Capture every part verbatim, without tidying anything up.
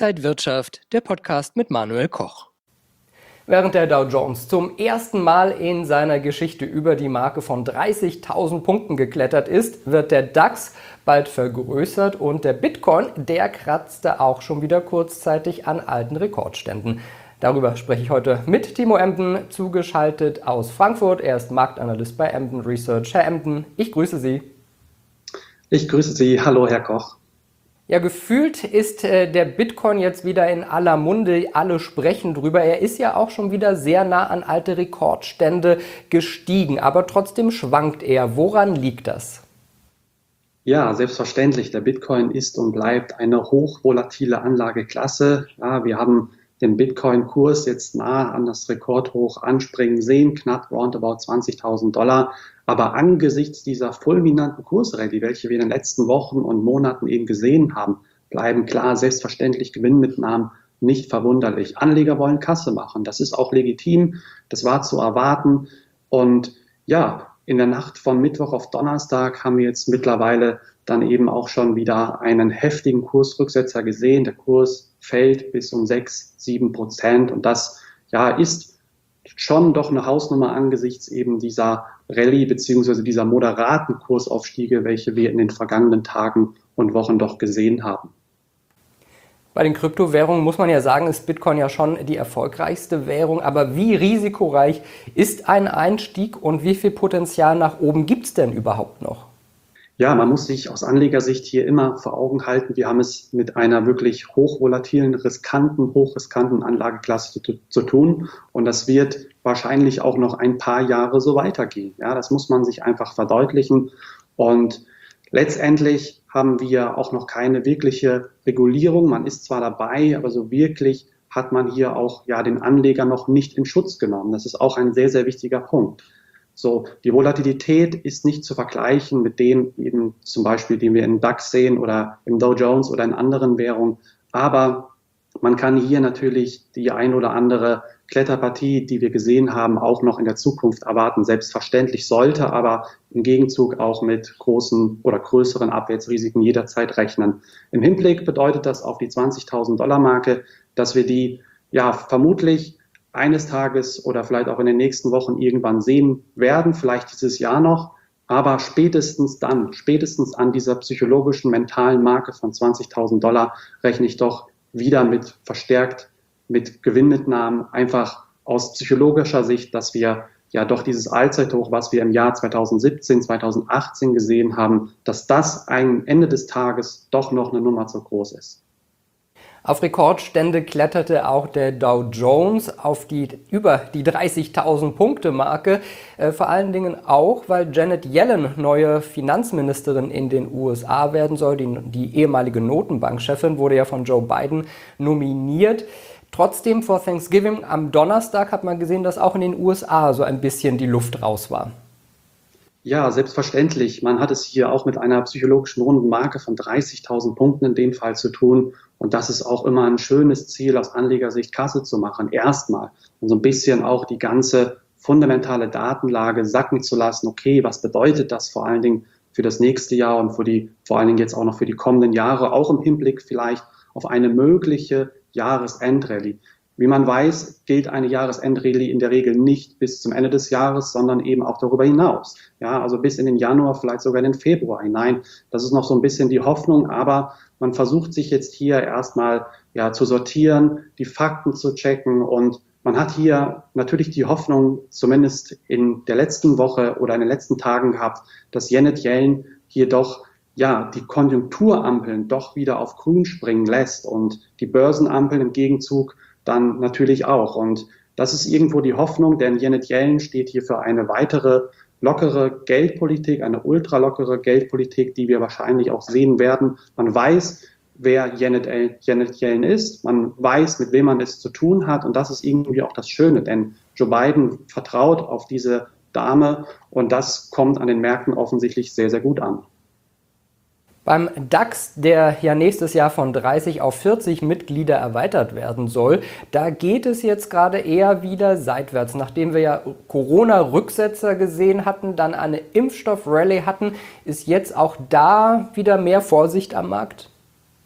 Inside Wirtschaft, der Podcast mit Manuel Koch. Während der Dow Jones zum ersten Mal in seiner Geschichte über die Marke von dreißigtausend Punkten geklettert ist, wird der DAX bald vergrößert und der Bitcoin, der kratzte auch schon wieder kurzzeitig an alten Rekordständen. Darüber spreche ich heute mit Timo Emden, zugeschaltet aus Frankfurt. Er ist Marktanalyst bei Emden Research. Herr Emden, ich grüße Sie. Ich grüße Sie. Hallo, Herr Koch. Ja, gefühlt ist äh, der Bitcoin jetzt wieder in aller Munde, alle sprechen drüber. Er ist ja auch schon wieder sehr nah an alte Rekordstände gestiegen, aber trotzdem schwankt er. Woran liegt das? Ja, selbstverständlich. Der Bitcoin ist und bleibt eine hochvolatile Anlageklasse. Ja, wir haben den Bitcoin-Kurs jetzt nah an das Rekordhoch anspringen sehen, knapp roundabout zwanzigtausend Dollar. Aber angesichts dieser fulminanten Kursrallye, welche wir in den letzten Wochen und Monaten eben gesehen haben, bleiben klar selbstverständlich Gewinnmitnahmen nicht verwunderlich. Anleger wollen Kasse machen. Das ist auch legitim. Das war zu erwarten. Und ja, in der Nacht von Mittwoch auf Donnerstag haben wir jetzt mittlerweile dann eben auch schon wieder einen heftigen Kursrücksetzer gesehen. Der Kurs fällt bis um sechs, sieben Prozent. Und das ja ist schon doch eine Hausnummer angesichts eben dieser Rallye beziehungsweise dieser moderaten Kursaufstiege, welche wir in den vergangenen Tagen und Wochen doch gesehen haben. Bei den Kryptowährungen muss man ja sagen, ist Bitcoin ja schon die erfolgreichste Währung. Aber wie risikoreich ist ein Einstieg und wie viel Potenzial nach oben gibt es denn überhaupt noch? Ja, man muss sich aus Anlegersicht hier immer vor Augen halten, wir haben es mit einer wirklich hochvolatilen, riskanten, hochriskanten Anlageklasse zu, zu tun und das wird wahrscheinlich auch noch ein paar Jahre so weitergehen. Ja, das muss man sich einfach verdeutlichen und letztendlich haben wir auch noch keine wirkliche Regulierung. Man ist zwar dabei, aber so wirklich hat man hier auch ja den Anleger noch nicht in Schutz genommen. Das ist auch ein sehr, sehr wichtiger Punkt. So, die Volatilität ist nicht zu vergleichen mit dem eben zum Beispiel, den wir im DAX sehen oder im Dow Jones oder in anderen Währungen. Aber man kann hier natürlich die ein oder andere Kletterpartie, die wir gesehen haben, auch noch in der Zukunft erwarten. Selbstverständlich sollte aber im Gegenzug auch mit großen oder größeren Abwärtsrisiken jederzeit rechnen. Im Hinblick bedeutet das auf die zwanzigtausend Dollar Marke, dass wir die ja vermutlich eines Tages oder vielleicht auch in den nächsten Wochen irgendwann sehen werden, vielleicht dieses Jahr noch, aber spätestens dann, spätestens an dieser psychologischen, mentalen Marke von zwanzigtausend Dollar rechne ich doch wieder mit verstärkt, mit Gewinnmitnahmen, einfach aus psychologischer Sicht, dass wir ja doch dieses Allzeithoch, was wir im Jahr zweitausendsiebzehn, zweitausendachtzehn gesehen haben, dass das am Ende des Tages doch noch eine Nummer zu groß ist. Auf Rekordstände kletterte auch der Dow Jones auf die über die dreißigtausend Punkte Marke. Äh, vor allen Dingen auch, weil Janet Yellen neue Finanzministerin in den U S A werden soll. Die, die ehemalige Notenbankchefin wurde ja von Joe Biden nominiert. Trotzdem vor Thanksgiving am Donnerstag hat man gesehen, dass auch in den U S A so ein bisschen die Luft raus war. Ja, selbstverständlich. Man hat es hier auch mit einer psychologischen runden Marke von dreißigtausend Punkten in dem Fall zu tun. Und das ist auch immer ein schönes Ziel, aus Anlegersicht Kasse zu machen. Erstmal. Und so ein bisschen auch die ganze fundamentale Datenlage sacken zu lassen. Okay, was bedeutet das vor allen Dingen für das nächste Jahr und für die, vor allen Dingen jetzt auch noch für die kommenden Jahre, auch im Hinblick vielleicht auf eine mögliche Jahresendrallye. Wie man weiß, gilt eine Jahresendrallye in der Regel nicht bis zum Ende des Jahres, sondern eben auch darüber hinaus. Ja, also bis in den Januar, vielleicht sogar in den Februar hinein. Das ist noch so ein bisschen die Hoffnung, aber man versucht sich jetzt hier erstmal ja zu sortieren, die Fakten zu checken und man hat hier natürlich die Hoffnung, zumindest in der letzten Woche oder in den letzten Tagen gehabt, dass Janet Yellen hier doch ja, die Konjunkturampeln doch wieder auf grün springen lässt und die Börsenampeln im Gegenzug dann natürlich auch. Und das ist irgendwo die Hoffnung, denn Janet Yellen steht hier für eine weitere lockere Geldpolitik, eine ultralockere Geldpolitik, die wir wahrscheinlich auch sehen werden. Man weiß, wer Janet, Janet Yellen ist, man weiß, mit wem man es zu tun hat und das ist irgendwie auch das Schöne, denn Joe Biden vertraut auf diese Dame und das kommt an den Märkten offensichtlich sehr, sehr gut an. Beim DAX, der ja nächstes Jahr von dreißig auf vierzig Mitglieder erweitert werden soll, da geht es jetzt gerade eher wieder seitwärts. Nachdem wir ja Corona-Rücksetzer gesehen hatten, dann eine Impfstoff-Rallye hatten, ist jetzt auch da wieder mehr Vorsicht am Markt?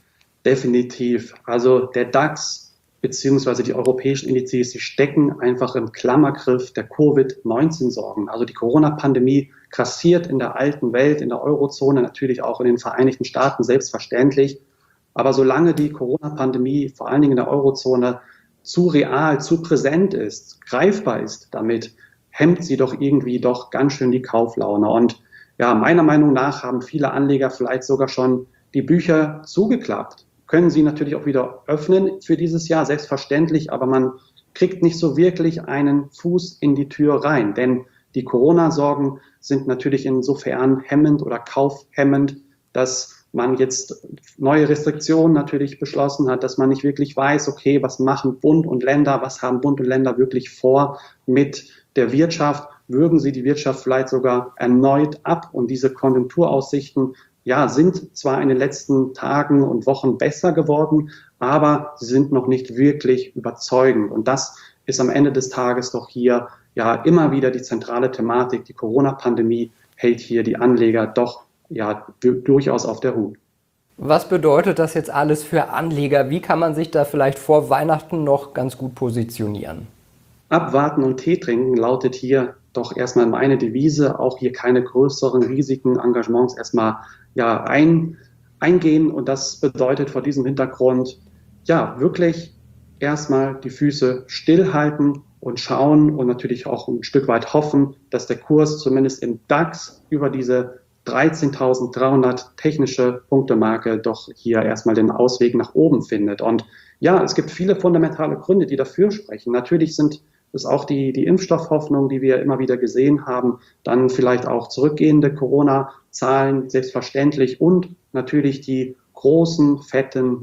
Definitiv. Also der DAX beziehungsweise die europäischen Indizes, die stecken einfach im Klammergriff der Covid neunzehn Sorgen. Also die Corona-Pandemie grassiert in der alten Welt, in der Eurozone, natürlich auch in den Vereinigten Staaten, selbstverständlich. Aber solange die Corona-Pandemie vor allen Dingen in der Eurozone zu real, zu präsent ist, greifbar ist damit, hemmt sie doch irgendwie doch ganz schön die Kauflaune. Und ja, meiner Meinung nach haben viele Anleger vielleicht sogar schon die Bücher zugeklappt. Können sie natürlich auch wieder öffnen für dieses Jahr, selbstverständlich, aber man kriegt nicht so wirklich einen Fuß in die Tür rein. Denn die Corona-Sorgen sind natürlich insofern hemmend oder kaufhemmend, dass man jetzt neue Restriktionen natürlich beschlossen hat, dass man nicht wirklich weiß, okay, was machen Bund und Länder, was haben Bund und Länder wirklich vor mit der Wirtschaft? Würgen sie die Wirtschaft vielleicht sogar erneut ab? Und diese Konjunkturaussichten, ja, sind zwar in den letzten Tagen und Wochen besser geworden, aber sie sind noch nicht wirklich überzeugend. Und das ist am Ende des Tages doch hier ja immer wieder die zentrale Thematik. Die Corona-Pandemie hält hier die Anleger doch ja durchaus auf der Hut. Was bedeutet das jetzt alles für Anleger? Wie kann man sich da vielleicht vor Weihnachten noch ganz gut positionieren? Abwarten und Tee trinken lautet hier doch erstmal meine Devise. Auch hier keine größeren Risiken, Engagements erstmal ja ein, eingehen. Und das bedeutet vor diesem Hintergrund ja wirklich erstmal die Füße stillhalten und schauen und natürlich auch ein Stück weit hoffen, dass der Kurs zumindest im DAX über diese dreizehntausenddreihundert technische Punktemarke doch hier erstmal den Ausweg nach oben findet. Und ja, es gibt viele fundamentale Gründe, die dafür sprechen. Natürlich sind es auch die, die Impfstoffhoffnung, die wir immer wieder gesehen haben, dann vielleicht auch zurückgehende Corona-Zahlen, selbstverständlich, und natürlich die großen, fetten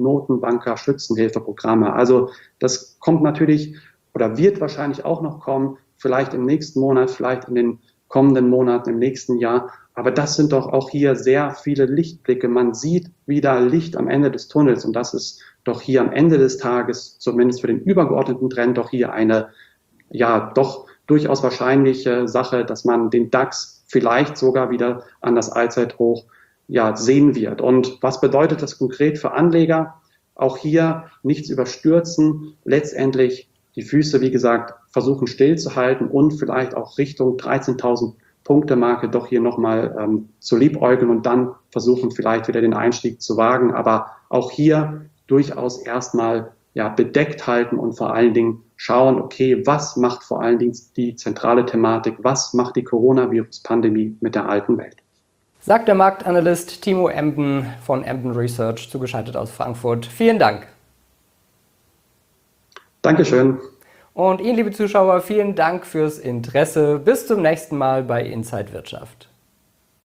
Notenbanker-Schützenhilfeprogramme. Also das kommt natürlich oder wird wahrscheinlich auch noch kommen, vielleicht im nächsten Monat, vielleicht in den kommenden Monaten, im nächsten Jahr. Aber das sind doch auch hier sehr viele Lichtblicke. Man sieht wieder Licht am Ende des Tunnels, und das ist doch hier am Ende des Tages, zumindest für den übergeordneten Trend, doch hier eine, ja, doch durchaus wahrscheinliche Sache, dass man den DAX vielleicht sogar wieder an das Allzeithoch, ja, sehen wird. Und was bedeutet das konkret für Anleger? Auch hier nichts überstürzen, letztendlich die Füße, wie gesagt, versuchen stillzuhalten und vielleicht auch Richtung dreizehntausend Punkte Marke doch hier nochmal ähm, zu liebäugeln und dann versuchen vielleicht wieder den Einstieg zu wagen. Aber auch hier durchaus erstmal ja bedeckt halten und vor allen Dingen schauen, okay, was macht vor allen Dingen die zentrale Thematik, was macht die Coronavirus-Pandemie mit der alten Welt? Sagt der Marktanalyst Timo Emden von Emden Research, zugeschaltet aus Frankfurt. Vielen Dank. Dankeschön. Und Ihnen, liebe Zuschauer, vielen Dank fürs Interesse. Bis zum nächsten Mal bei Inside Wirtschaft.